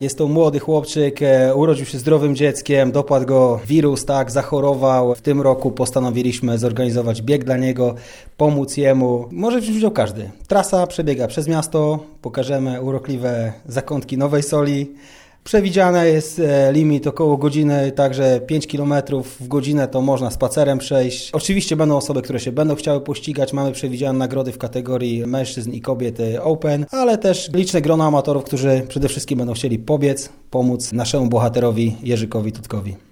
Jest to młody chłopczyk, urodził się zdrowym dzieckiem, dopadł go wirus, zachorował. W tym roku postanowiliśmy zorganizować bieg dla niego, pomóc jemu. Może wziąć udział każdy. Trasa przebiega przez miasto, pokażemy urokliwe zakątki Nowej Soli. Przewidziany jest limit około godziny, także 5 km w godzinę to można spacerem przejść. Oczywiście będą osoby, które się będą chciały pościgać. Mamy przewidziane nagrody w kategorii mężczyzn i kobiet Open, ale też liczne grono amatorów, którzy przede wszystkim będą chcieli pobiec, pomóc naszemu bohaterowi Jerzykowi Tutkowi.